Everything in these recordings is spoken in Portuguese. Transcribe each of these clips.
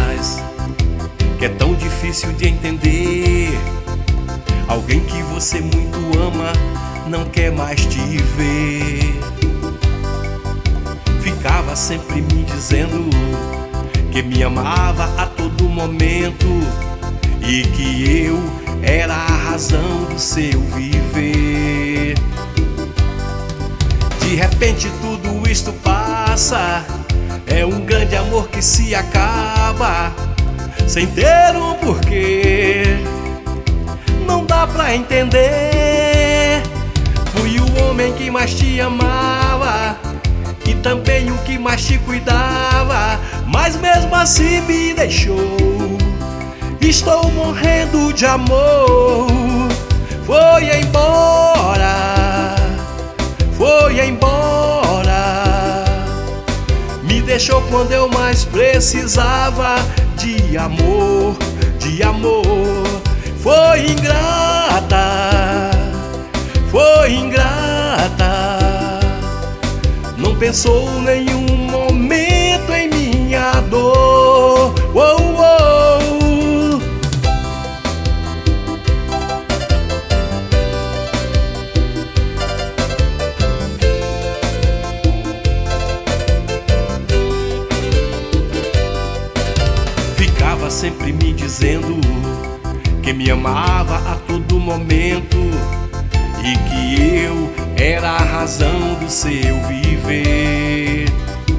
faz, que é tão difícil de entender. Alguém que você muito ama não quer mais te ver. Ficava sempre me dizendo que me amava a todo momento e que eu era a razão do seu viver. De repente tudo isto passa, é um grande amor que se acaba sem ter um porquê. Não dá pra entender. Fui o homem que mais te amava e também o que mais te cuidava, mas mesmo assim me deixou. Estou morrendo de amor. Foi embora, foi embora. Me deixou quando eu mais precisava de amor, de amor. Foi ingrata, foi ingrata. Não pensou nenhum momento em minha dor. Oh, oh. Ficava sempre me dizendo que me amava a todo momento e que eu era a razão do seu viver.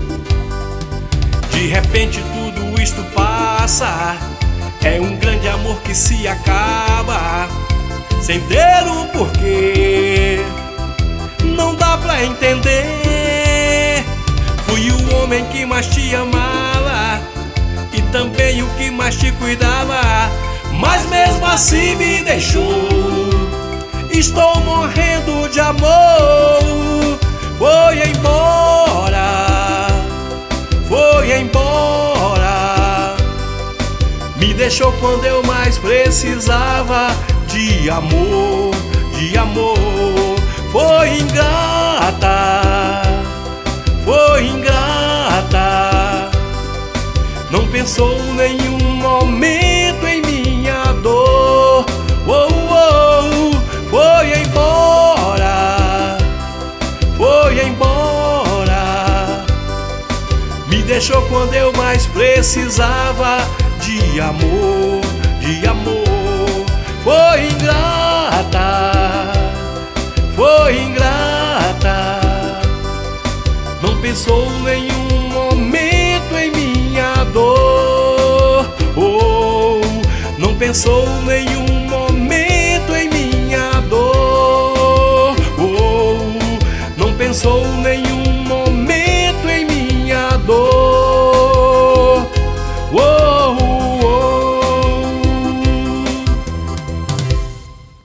De repente tudo isto passa, é um grande amor que se acaba sem ter um porquê. Não dá pra entender. Fui o homem que mais te amava e também o que mais te cuidava, mas mesmo assim me deixou. Estou morrendo de amor. Foi embora, foi embora. Me deixou quando eu mais precisava de amor, de amor. Foi ingrata, foi ingrata. Não pensou nenhum momento em minha dor. Oh, oh. Foi embora, foi embora. Me deixou quando eu mais precisava de amor, de amor. Foi ingrata, foi ingrata. Não pensou nenhum momento em minha dor. Oh, não pensou nenhum